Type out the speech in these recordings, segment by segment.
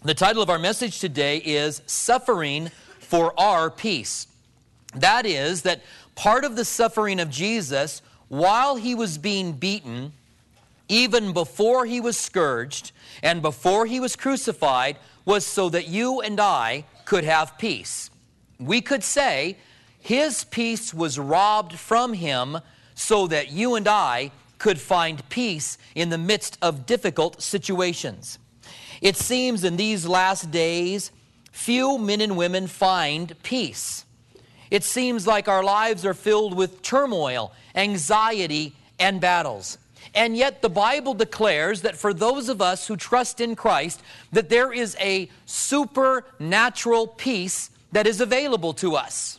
The title of our message today is Suffering for Our Peace. That is, that part of the suffering of Jesus while he was being beaten, even before he was scourged and before he was crucified, was so that you and I could have peace. We could say his peace was robbed from him so that you and I could find peace in the midst of difficult situations. It seems in these last days, few men and women find peace. It seems like our lives are filled with turmoil, anxiety, and battles. And yet the Bible declares that for those of us who trust in Christ, that there is a supernatural peace that is available to us.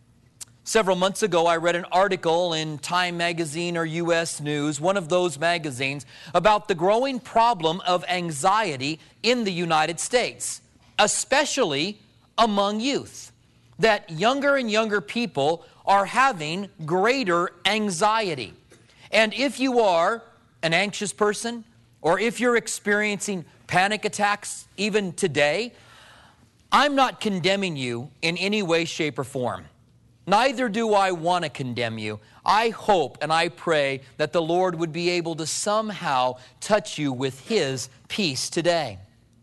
Several months ago, I read an article in Time Magazine or U.S. News, one of those magazines, about the growing problem of anxiety in the United States, especially among youth. That younger and younger people are having greater anxiety. And if you are an anxious person, or if you're experiencing panic attacks even today, I'm not condemning you in any way, shape, or form. Neither do I want to condemn you. I hope and I pray that the Lord would be able to somehow touch you with His peace today.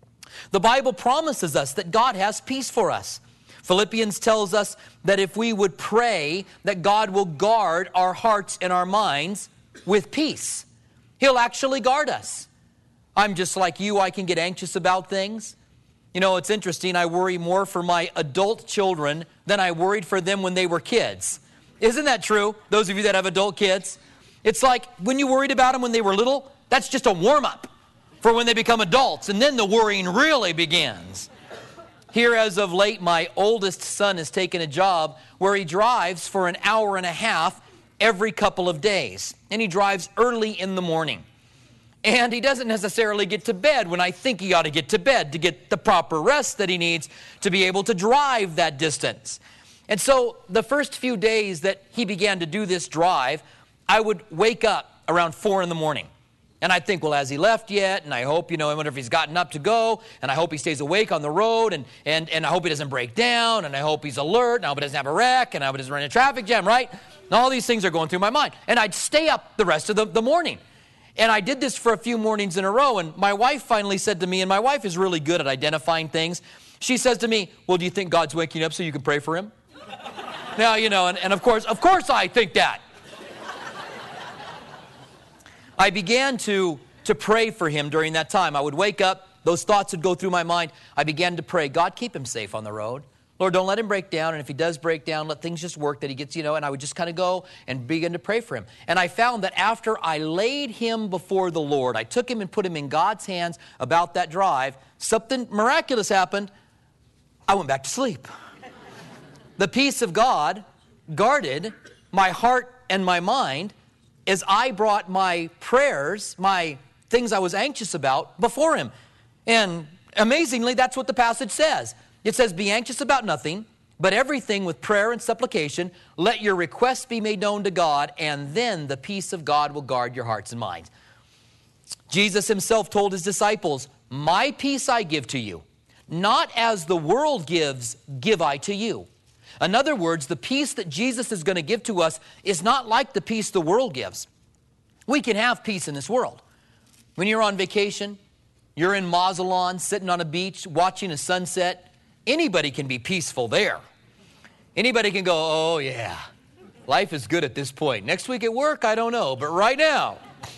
The Bible promises us that God has peace for us. Philippians tells us that if we would pray, that God will guard our hearts and our minds with peace. He'll actually guard us. I'm just like you, I can get anxious about things. You know, it's interesting, I worry more for my adult children than I worried for them when they were kids. Isn't that true? Those of you that have adult kids. It's like when you worried about them when they were little, that's just a warm-up for when they become adults, and then the worrying really begins. Here as of late, my oldest son has taken a job where he drives for an hour and a half every couple of days, and he drives early in the morning. And he doesn't necessarily get to bed when I think he ought to get to bed to get the proper rest that he needs to be able to drive that distance. And so the first few days that he began to do this drive, I would wake up around 4 in the morning. And I'd think, well, has he left yet? And I hope, I wonder if he's gotten up to go. And I hope he stays awake on the road. And I hope he doesn't break down. And I hope he's alert. And I hope he doesn't have a wreck. And I hope he doesn't run a traffic jam, right? And all these things are going through my mind. And I'd stay up the rest of the morning. And I did this for a few mornings in a row, and my wife finally said to me, and my wife is really good at identifying things. She says to me, well, do you think God's waking up so you can pray for him? Now, and of course I think that. I began to pray for him during that time. I would wake up, those thoughts would go through my mind. I began to pray, God, keep him safe on the road. Lord, don't let him break down, and if he does break down, let things just work, that he gets, and I would just kind of go and begin to pray for him. And I found that after I laid him before the Lord, I took him and put him in God's hands about that drive, something miraculous happened. I went back to sleep. The peace of God guarded my heart and my mind as I brought my prayers, my things I was anxious about, before him. And amazingly, that's what the passage says. It says, be anxious about nothing, but everything with prayer and supplication, let your requests be made known to God, and then the peace of God will guard your hearts and minds. Jesus himself told his disciples, my peace I give to you, not as the world gives, give I to you. In other words, the peace that Jesus is going to give to us is not like the peace the world gives. We can have peace in this world. When you're on vacation, you're in Mazatlan, sitting on a beach, watching a sunset, anybody can be peaceful there. Anybody can go, oh yeah, life is good at this point. Next week at work, I don't know, but right now,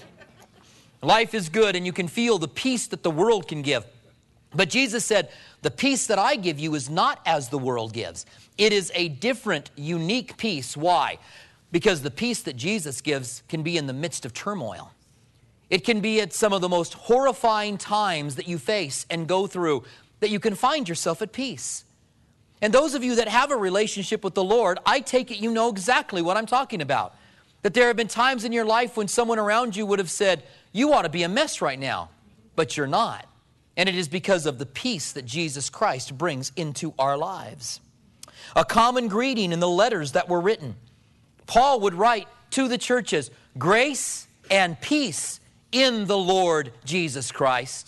life is good and you can feel the peace that the world can give. But Jesus said, the peace that I give you is not as the world gives. It is a different, unique peace. Why? Because the peace that Jesus gives can be in the midst of turmoil. It can be at some of the most horrifying times that you face and go through, that you can find yourself at peace. And those of you that have a relationship with the Lord, I take it you know exactly what I'm talking about. That there have been times in your life when someone around you would have said, you ought to be a mess right now, but you're not. And it is because of the peace that Jesus Christ brings into our lives. A common greeting in the letters that were written. Paul would write to the churches, grace and peace in the Lord Jesus Christ.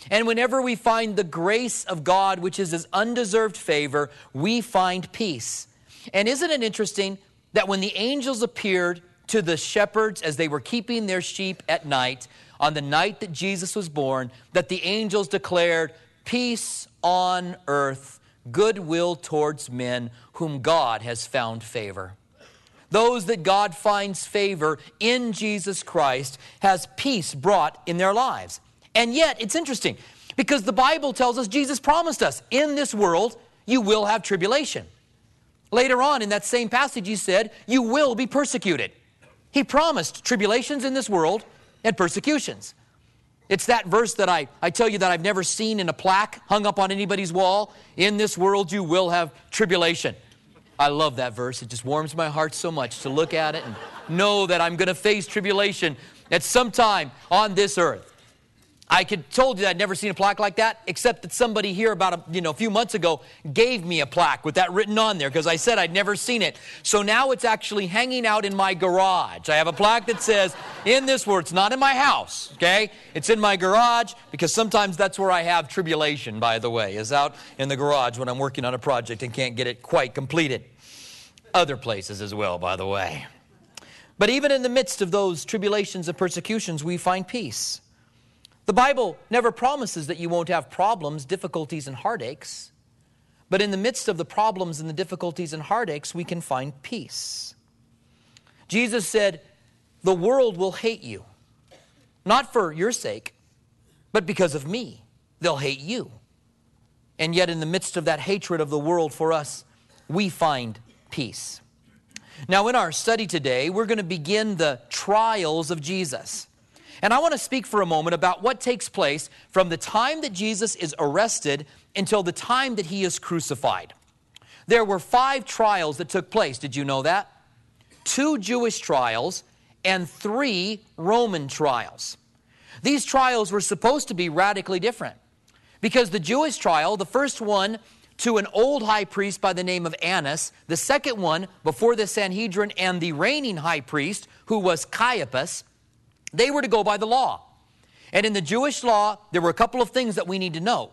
And whenever we find the grace of God, which is His undeserved favor, we find peace. And isn't it interesting that when the angels appeared to the shepherds as they were keeping their sheep at night, on the night that Jesus was born, that the angels declared, peace on earth, goodwill towards men whom God has found favor. Those that God finds favor in Jesus Christ has peace brought in their lives. And yet, it's interesting, because the Bible tells us, Jesus promised us, in this world you will have tribulation. Later on in that same passage, He said, you will be persecuted. He promised tribulations in this world and persecutions. It's that verse that I tell you that I've never seen in a plaque hung up on anybody's wall. In this world you will have tribulation. I love that verse. It just warms my heart so much to look at it and know that I'm going to face tribulation at some time on this earth. I told you that I'd never seen a plaque like that, except that somebody here about a few months ago gave me a plaque with that written on there because I said I'd never seen it. So now it's actually hanging out in my garage. I have a plaque that says, in this world, it's not in my house, okay? It's in my garage because sometimes that's where I have tribulation, by the way, is out in the garage when I'm working on a project and can't get it quite completed. Other places as well, by the way. But even in the midst of those tribulations and persecutions, we find peace. The Bible never promises that you won't have problems, difficulties, and heartaches. But in the midst of the problems and the difficulties and heartaches, we can find peace. Jesus said, the world will hate you. Not for your sake, but because of me. They'll hate you. And yet in the midst of that hatred of the world for us, we find peace. Now in our study today, we're going to begin the trials of Jesus. And I want to speak for a moment about what takes place from the time that Jesus is arrested until the time that He is crucified. There were 5 trials that took place. Did you know that? 2 Jewish trials and 3 Roman trials. These trials were supposed to be radically different because the Jewish trial, the first one to an old high priest by the name of Annas, the second one before the Sanhedrin and the reigning high priest, who was Caiaphas, they were to go by the law. And in the Jewish law, there were a couple of things that we need to know.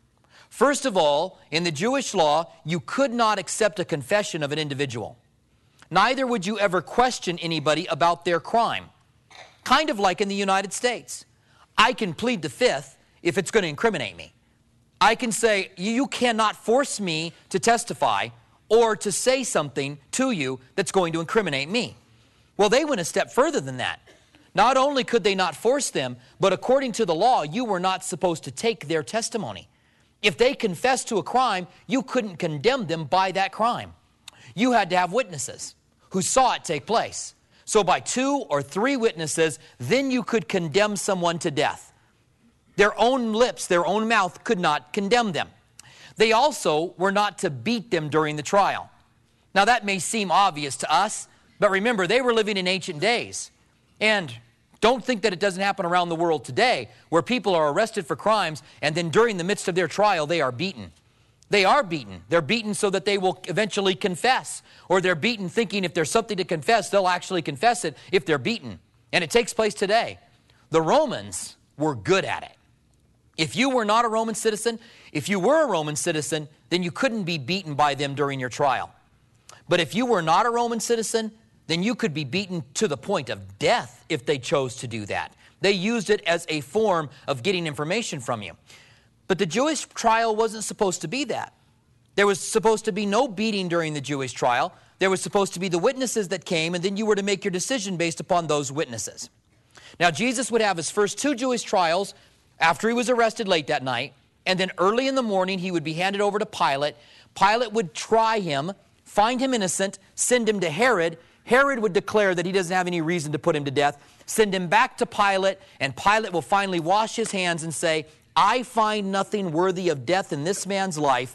First of all, in the Jewish law, you could not accept a confession of an individual. Neither would you ever question anybody about their crime. Kind of like in the United States. I can plead the fifth if it's going to incriminate me. I can say, you cannot force me to testify or to say something to you that's going to incriminate me. Well, they went a step further than that. Not only could they not force them, but according to the law, you were not supposed to take their testimony. If they confessed to a crime, you couldn't condemn them by that crime. You had to have witnesses who saw it take place. So by 2 or 3 witnesses, then you could condemn someone to death. Their own lips, their own mouth could not condemn them. They also were not to beat them during the trial. Now that may seem obvious to us, but remember, they were living in ancient days. And don't think that it doesn't happen around the world today, where people are arrested for crimes, and then during the midst of their trial, they are beaten. They are beaten. They're beaten so that they will eventually confess. Or they're beaten thinking if there's something to confess, they'll actually confess it if they're beaten. And it takes place today. The Romans were good at it. If you were not a Roman citizen, if you were a Roman citizen, then you couldn't be beaten by them during your trial. But if you were not a Roman citizen, then you could be beaten to the point of death if they chose to do that. They used it as a form of getting information from you. But the Jewish trial wasn't supposed to be that. There was supposed to be no beating during the Jewish trial. There was supposed to be the witnesses that came, and then you were to make your decision based upon those witnesses. Now, Jesus would have his first 2 Jewish trials after he was arrested late that night, and then early in the morning he would be handed over to Pilate. Pilate would try him, find him innocent, send him to Herod. Herod would declare that he doesn't have any reason to put him to death, send him back to Pilate, and Pilate will finally wash his hands and say, I find nothing worthy of death in this man's life.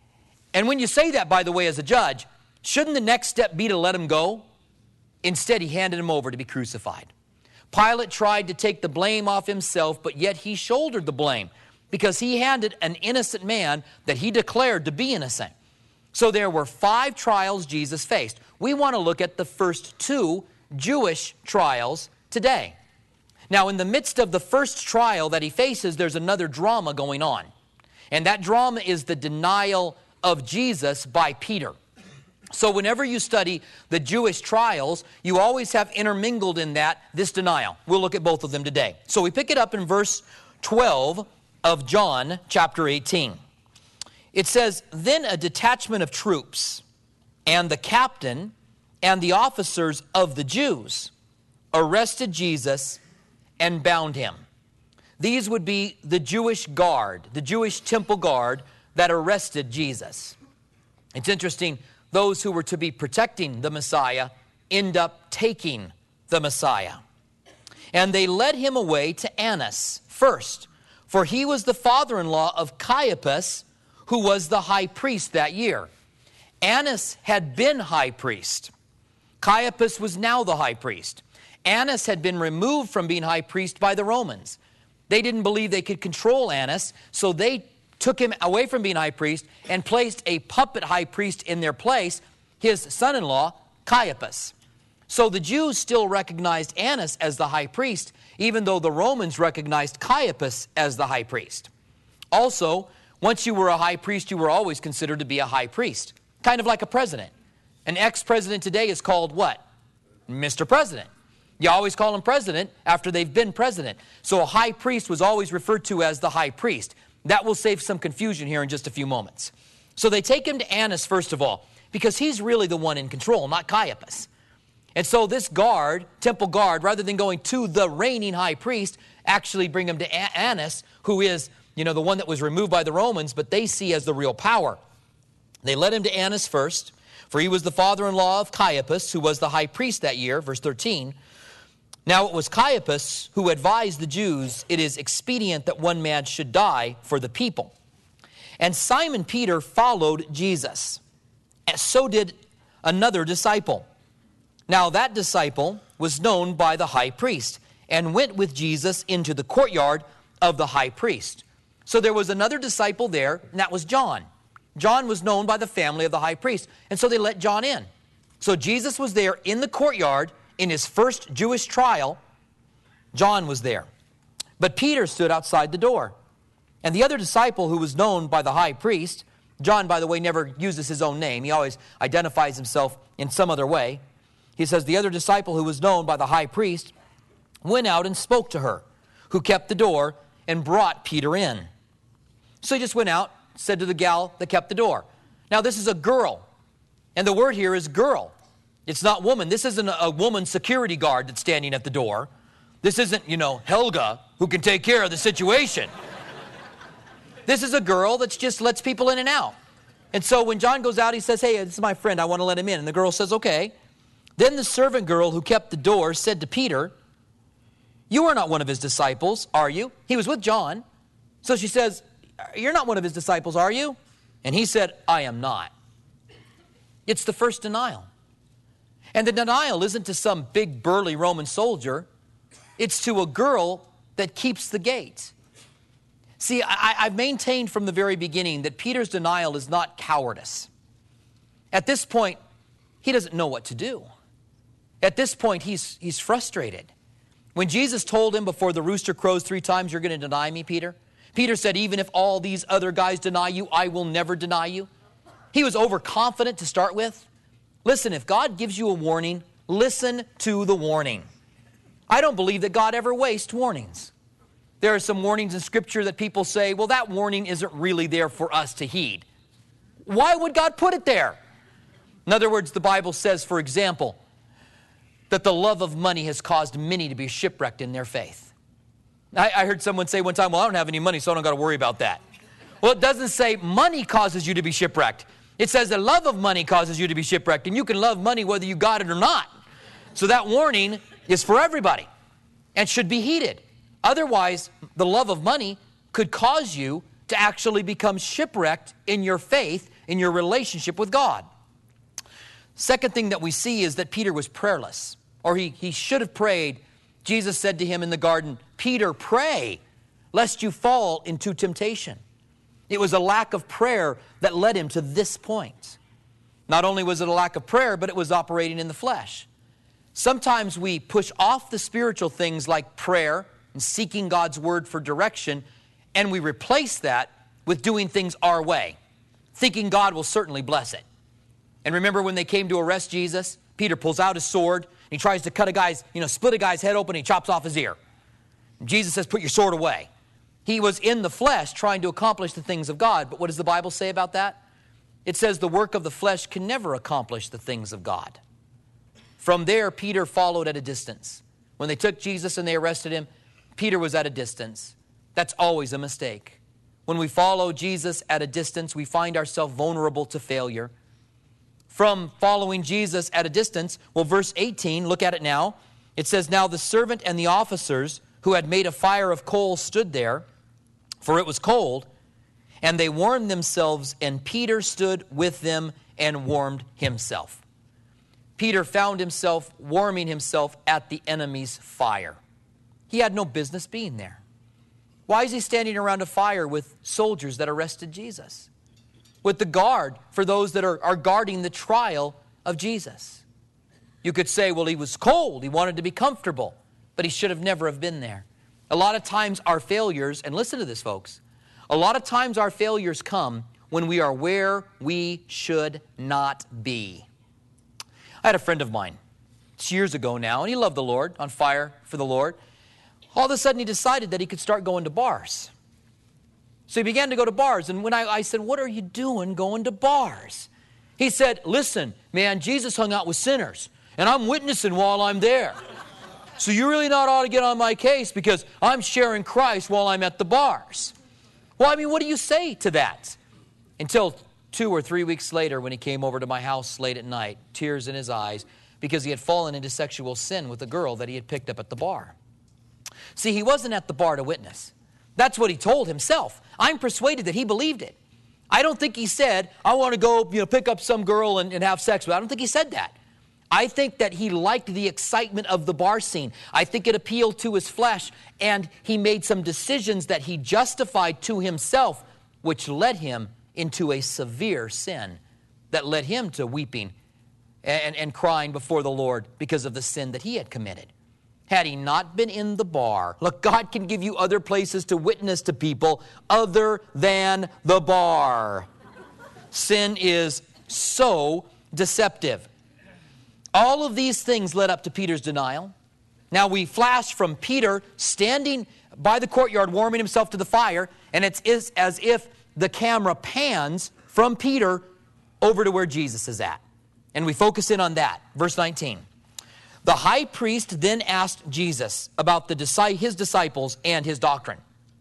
And when you say that, by the way, as a judge, shouldn't the next step be to let him go? Instead, he handed him over to be crucified. Pilate tried to take the blame off himself, but yet he shouldered the blame because he handed an innocent man that he declared to be innocent. So there were 5 trials Jesus faced. We want to look at the first 2 Jewish trials today. Now, in the midst of the first trial that he faces, there's another drama going on. And that drama is the denial of Jesus by Peter. So whenever you study the Jewish trials, you always have intermingled in that this denial. We'll look at both of them today. So we pick it up in verse 12 of John chapter 18. It says, "Then a detachment of troops and the captain and the officers of the Jews arrested Jesus and bound him." These would be the Jewish guard, the Jewish temple guard that arrested Jesus. It's interesting, those who were to be protecting the Messiah end up taking the Messiah. "And they led him away to Annas first, for he was the father-in-law of Caiaphas, who was the high priest that year." Annas had been high priest. Caiaphas was now the high priest. Annas had been removed from being high priest by the Romans. They didn't believe they could control Annas, so they took him away from being high priest and placed a puppet high priest in their place, his son-in-law, Caiaphas. So the Jews still recognized Annas as the high priest, even though the Romans recognized Caiaphas as the high priest. Also, once you were a high priest, you were always considered to be a high priest, kind of like a president. An ex-president today is called what? Mr. President. You always call him president after they've been president. So a high priest was always referred to as the high priest. That will save some confusion here in just a few moments. So they take him to Annas first of all, because he's really the one in control, not Caiaphas. And so this guard, temple guard, rather than going to the reigning high priest, actually bring him to Annas, who is, the one that was removed by the Romans, but they see as the real power. They led him to Annas first, for he was the father-in-law of Caiaphas, who was the high priest that year, verse 13. "Now it was Caiaphas who advised the Jews, it is expedient that one man should die for the people. And Simon Peter followed Jesus, and so did another disciple. Now that disciple was known by the high priest, and went with Jesus into the courtyard of the high priest." So there was another disciple there, and that was John. John was known by the family of the high priest, and so they let John in. So Jesus was there in the courtyard in his first Jewish trial. John was there. But Peter stood outside the door. And the other disciple who was known by the high priest, John, by the way, never uses his own name. He always identifies himself in some other way. He says, the other disciple who was known by the high priest went out and spoke to her, who kept the door, and brought Peter in. So he just went out, said to the gal that kept the door. Now this is a girl, and the word here is girl. It's not woman. This isn't a woman security guard that's standing at the door. This isn't, Helga, who can take care of the situation. This is a girl that just lets people in and out. And so when John goes out, he says, "Hey, this is my friend. I want to let him in." And the girl says, "Okay." Then the servant girl who kept the door said to Peter, "You are not one of his disciples, are you?" He was with John. So she says, "You're not one of his disciples, are you?" And he said, "I am not." It's the first denial. And the denial isn't to some big burly Roman soldier. It's to a girl that keeps the gate. See, I've maintained from the very beginning that Peter's denial is not cowardice. At this point, he doesn't know what to do. At this point, he's frustrated. When Jesus told him before the rooster crows 3 times, "You're going to deny me, Peter," Peter said, "Even if all these other guys deny you, I will never deny you." He was overconfident to start with. Listen, if God gives you a warning, listen to the warning. I don't believe that God ever wastes warnings. There are some warnings in Scripture that people say, well, that warning isn't really there for us to heed. Why would God put it there? In other words, the Bible says, for example, that the love of money has caused many to be shipwrecked in their faith. I heard someone say one time, "Well, I don't have any money, so I don't got to worry about that." Well, it doesn't say money causes you to be shipwrecked. It says the love of money causes you to be shipwrecked, and you can love money whether you got it or not. So that warning is for everybody and should be heeded. Otherwise, the love of money could cause you to actually become shipwrecked in your faith, in your relationship with God. Second thing that we see is that Peter was prayerless, or he should have prayed. Jesus said to him in the garden, "Peter, pray, lest you fall into temptation." It was a lack of prayer that led him to this point. Not only was it a lack of prayer, but it was operating in the flesh. Sometimes we push off the spiritual things like prayer and seeking God's word for direction, and we replace that with doing things our way, thinking God will certainly bless it. And remember when they came to arrest Jesus, Peter pulls out his sword, and he tries to cut a guy's, split a guy's head open, and he chops off his ear. And Jesus says, put your sword away. He was in the flesh trying to accomplish the things of God, but what does the Bible say about that? It says the work of the flesh can never accomplish the things of God. From there, Peter followed at a distance. When they took Jesus and they arrested him, Peter was at a distance. That's always a mistake. When we follow Jesus at a distance, we find ourselves vulnerable to failure. From following Jesus at a distance, well, verse 18, look at it now. It says, now the servant and the officers who had made a fire of coals stood there, for it was cold, and they warmed themselves, and Peter stood with them and warmed himself. Peter found himself warming himself at the enemy's fire. He had no business being there. Why is he standing around a fire with soldiers that arrested Jesus? With the guard for those that are guarding the trial of Jesus. You could say, well, he was cold. He wanted to be comfortable. But he should have never have been there. A lot of times our failures, and listen to this, folks. A lot of times our failures come when we are where we should not be. I had a friend of mine. It's years ago now, and he loved the Lord, on fire for the Lord. All of a sudden, he decided that he could start going to bars. So he began to go to bars, and when I said, what are you doing going to bars? He said, listen, man, Jesus hung out with sinners, and I'm witnessing while I'm there. So you really not ought to get on my case because I'm sharing Christ while I'm at the bars. Well, I mean, what do you say to that? Until 2 or 3 weeks later, when he came over to my house late at night, tears in his eyes, because he had fallen into sexual sin with a girl that he had picked up at the bar. See, he wasn't at the bar to witness. That's what he told himself. I'm persuaded that he believed it. I don't think he said, I want to go pick up some girl and have sex with her. I don't think he said that. I think that he liked the excitement of the bar scene. I think it appealed to his flesh, and he made some decisions that he justified to himself, which led him into a severe sin that led him to weeping and crying before the Lord because of the sin that he had committed. Had he not been in the bar, look, God can give you other places to witness to people other than the bar. Sin is so deceptive. All of these things led up to Peter's denial. Now we flash from Peter standing by the courtyard warming himself to the fire, and it's as if the camera pans from Peter over to where Jesus is at. And we focus in on that. Verse 19. The high priest then asked Jesus about his disciples and his doctrine.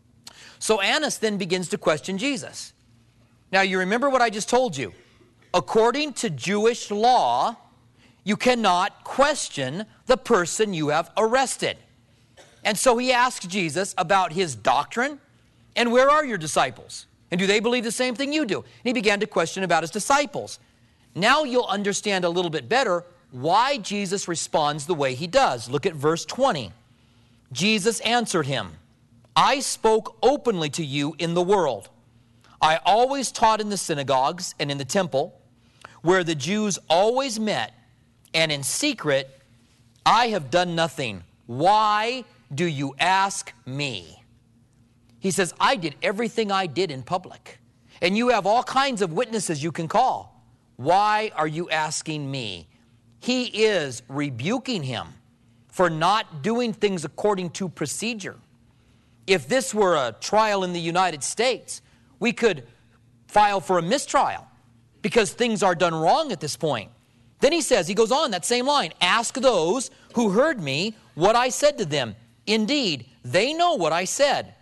So Annas then begins to question Jesus. Now you remember what I just told you. According to Jewish law, you cannot question the person you have arrested. And so he asked Jesus about his doctrine, and where are your disciples? And do they believe the same thing you do? And he began to question about his disciples. Now you'll understand a little bit better why Jesus responds the way he does. Look at verse 20. Jesus answered him, I spoke openly to you in the world. I always taught in the synagogues and in the temple, where the Jews always met, and in secret I have done nothing. Why do you ask me? He says, I did everything I did in public. And you have all kinds of witnesses you can call. Why are you asking me? He is rebuking him for not doing things according to procedure. If this were a trial in the United States, we could file for a mistrial because things are done wrong at this point. Then he goes on that same line, ask those who heard me what I said to them. Indeed, they know what I said.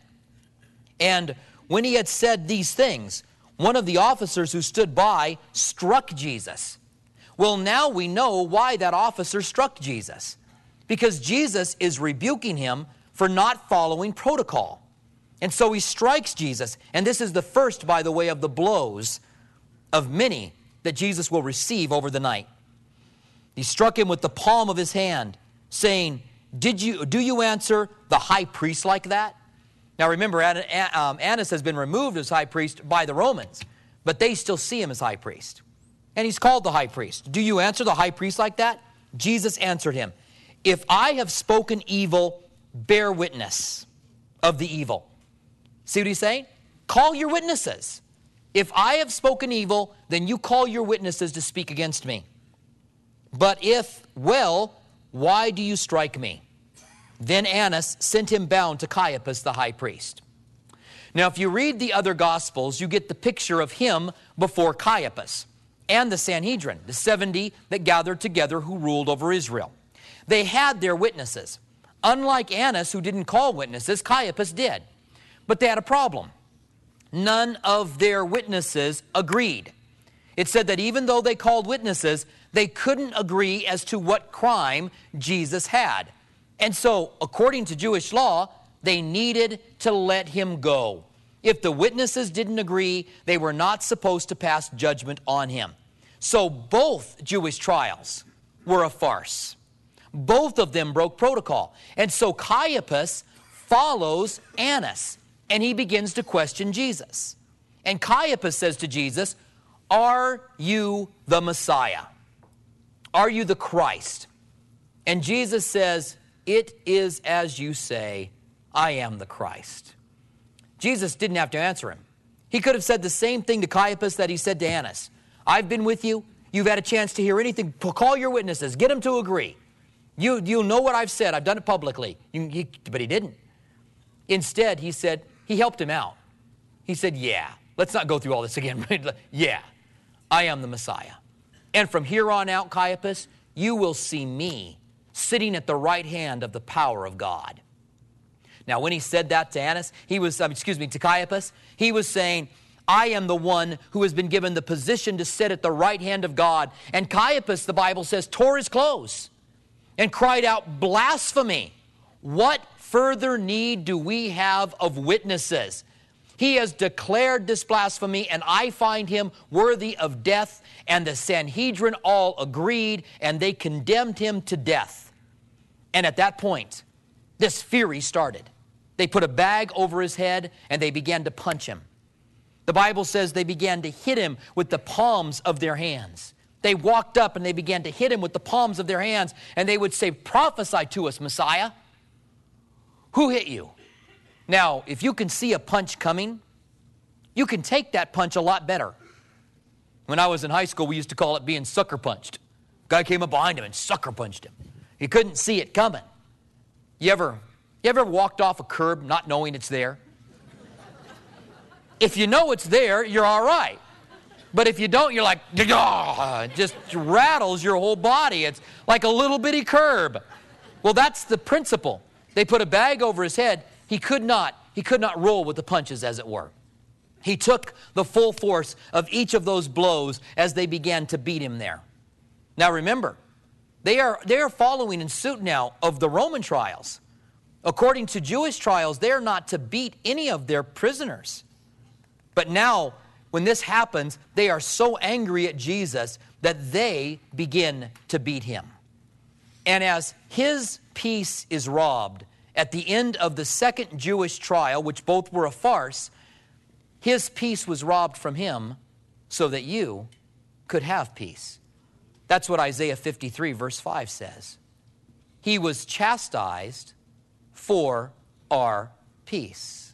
And when he had said these things, one of the officers who stood by struck Jesus. Well, now we know why that officer struck Jesus. Because Jesus is rebuking him for not following protocol. And so he strikes Jesus. And this is the first, by the way, of the blows of many that Jesus will receive over the night. He struck him with the palm of his hand, saying, do you answer the high priest like that? Now remember, Annas has been removed as high priest by the Romans, but they still see him as high priest. And he's called the high priest. Do you answer the high priest like that? Jesus answered him, If I have spoken evil, bear witness of the evil. See what he's saying? Call your witnesses. If I have spoken evil, then you call your witnesses to speak against me. But if, well, why do you strike me? Then Annas sent him bound to Caiaphas the high priest. Now, if you read the other Gospels, you get the picture of him before Caiaphas and the Sanhedrin, the 70 that gathered together who ruled over Israel. They had their witnesses. Unlike Annas, who didn't call witnesses, Caiaphas did. But they had a problem. None of their witnesses agreed. It said that even though they called witnesses, they couldn't agree as to what crime Jesus had. And so, according to Jewish law, they needed to let him go. If the witnesses didn't agree, they were not supposed to pass judgment on him. So both Jewish trials were a farce. Both of them broke protocol. And so Caiaphas follows Annas, and he begins to question Jesus. And Caiaphas says to Jesus, "Are you the Messiah? Are you the Christ?" And Jesus says, "It is as you say, I am the Christ." Jesus didn't have to answer him. He could have said the same thing to Caiaphas that he said to Annas. "I've been with you. You've had a chance to hear anything. Call your witnesses. Get them to agree. You'll know what I've said. I've done it publicly." But he didn't. Instead, he helped him out. He said, "Yeah, let's not go through all this again. Yeah, I am the Messiah. And from here on out, Caiaphas, you will see me sitting at the right hand of the power of God." Now, when he said that to to Caiaphas, he was saying, "I am the one who has been given the position to sit at the right hand of God." And Caiaphas, the Bible says, tore his clothes and cried out, "Blasphemy! What further need do we have of witnesses? He has declared this blasphemy, and I find him worthy of death." And the Sanhedrin all agreed, and they condemned him to death. And at that point, this fury started. They put a bag over his head, and they began to punch him. The Bible says they began to hit him with the palms of their hands. They walked up, and they began to hit him with the palms of their hands, and they would say, "Prophesy to us, Messiah. Who hit you?" Now, if you can see a punch coming, you can take that punch a lot better. When I was in high school, we used to call it being sucker punched. Guy came up behind him and sucker punched him. He couldn't see it coming. You ever walked off a curb not knowing it's there? If you know it's there, you're all right. But if you don't, you're like, it just rattles your whole body. It's like a little bitty curb. Well, that's the principle. They put a bag over his head. He could not roll with the punches, as it were. He took the full force of each of those blows as they began to beat him there. Now remember, they are following in suit now of the Roman trials. According to Jewish trials, they are not to beat any of their prisoners. But now, when this happens, they are so angry at Jesus that they begin to beat him. And as his peace is robbed at the end of the second Jewish trial, which both were a farce, his peace was robbed from him so that you could have peace. That's what Isaiah 53 verse 5 says. He was chastised for our peace.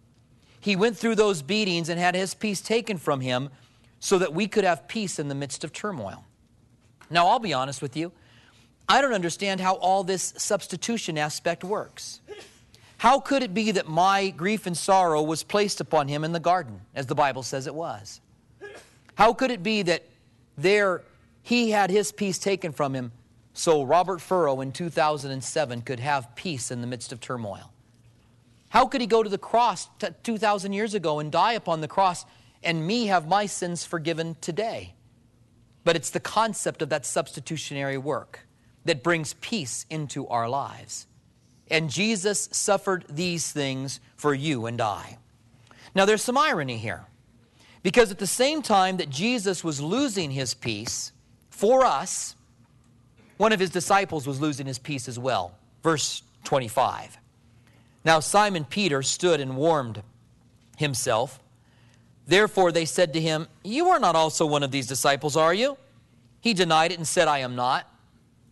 He went through those beatings and had his peace taken from him so that we could have peace in the midst of turmoil. Now, I'll be honest with you. I don't understand how all this substitution aspect works. How could it be that my grief and sorrow was placed upon him in the garden, as the Bible says it was? How could it be that there he had his peace taken from him so Robert Furrow in 2007 could have peace in the midst of turmoil? How could he go to the cross 2,000 years ago and die upon the cross and me have my sins forgiven today? But it's the concept of that substitutionary work that brings peace into our lives. And Jesus suffered these things for you and I. Now there's some irony here, because at the same time that Jesus was losing his peace for us, one of his disciples was losing his peace as well. Verse 25. Now Simon Peter stood and warmed himself. Therefore they said to him, "You are not also one of these disciples, are you?" He denied it and said, "I am not."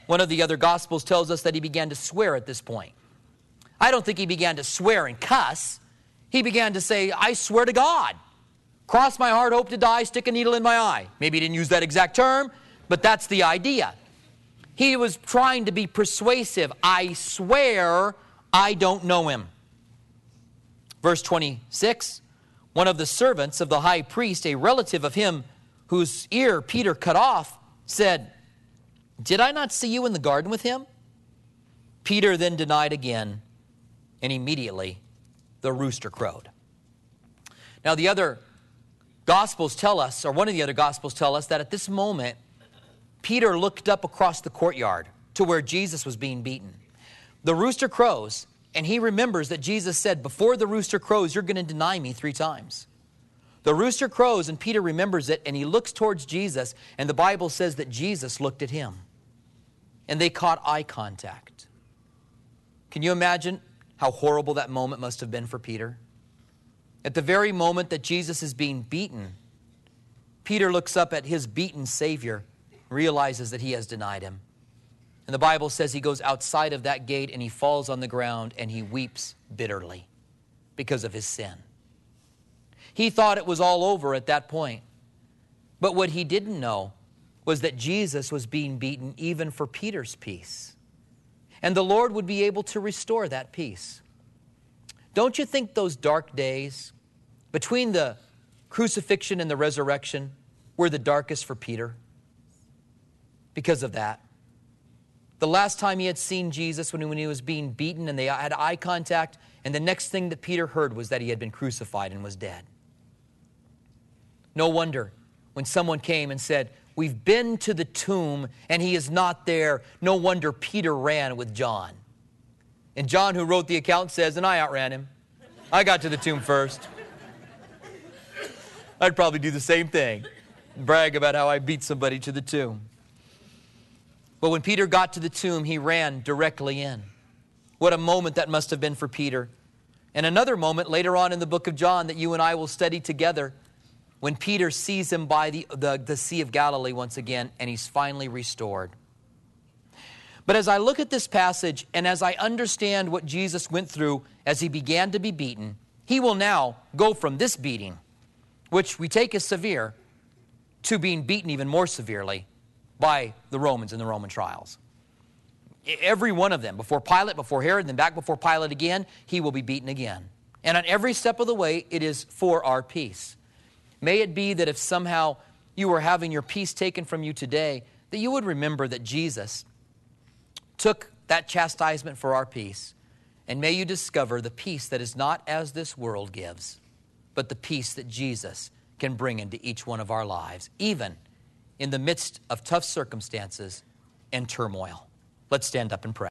One of the other Gospels tells us that he began to swear at this point. I don't think he began to swear and cuss. He began to say, I swear to God. Cross my heart, hope to die, stick a needle in my eye. Maybe he didn't use that exact term, but that's the idea. He was trying to be persuasive. I swear I don't know him. Verse 26, one of the servants of the high priest, a relative of him whose ear Peter cut off, said, did I not see you in the garden with him? Peter then denied again, and immediately the rooster crowed. Now the other Gospels tell us, or one of the other Gospels tell us, that at this moment, Peter looked up across the courtyard to where Jesus was being beaten. The rooster crows, and he remembers that Jesus said, before the rooster crows, you're going to deny me 3 times. The rooster crows, and Peter remembers it, and he looks towards Jesus, and the Bible says that Jesus looked at him. And they caught eye contact. Can you imagine how horrible that moment must have been for Peter? At the very moment that Jesus is being beaten, Peter looks up at his beaten Savior, realizes that he has denied him. And the Bible says he goes outside of that gate and he falls on the ground and he weeps bitterly because of his sin. He thought it was all over at that point. But what he didn't know was that Jesus was being beaten even for Peter's peace. And the Lord would be able to restore that peace. Don't you think those dark days between the crucifixion and the resurrection were the darkest for Peter? Because of that. The last time he had seen Jesus when he was being beaten and they had eye contact, and the next thing that Peter heard was that he had been crucified and was dead. No wonder when someone came and said, we've been to the tomb and he is not there. No wonder Peter ran with John. And John, who wrote the account, says, and I outran him. I got to the tomb first. I'd probably do the same thing. Brag about how I beat somebody to the tomb. But when Peter got to the tomb, he ran directly in. What a moment that must have been for Peter. And another moment later on in the book of John that you and I will study together, when Peter sees him by the Sea of Galilee once again, and he's finally restored. But as I look at this passage, and as I understand what Jesus went through as he began to be beaten, he will now go from this beating, which we take as severe, to being beaten even more severely by the Romans in the Roman trials. Every one of them, before Pilate, before Herod, then back before Pilate again, he will be beaten again. And on every step of the way, it is for our peace. May it be that if somehow you were having your peace taken from you today, that you would remember that Jesus took that chastisement for our peace. And may you discover the peace that is not as this world gives, but the peace that Jesus can bring into each one of our lives, even in the midst of tough circumstances and turmoil. Let's stand up and pray.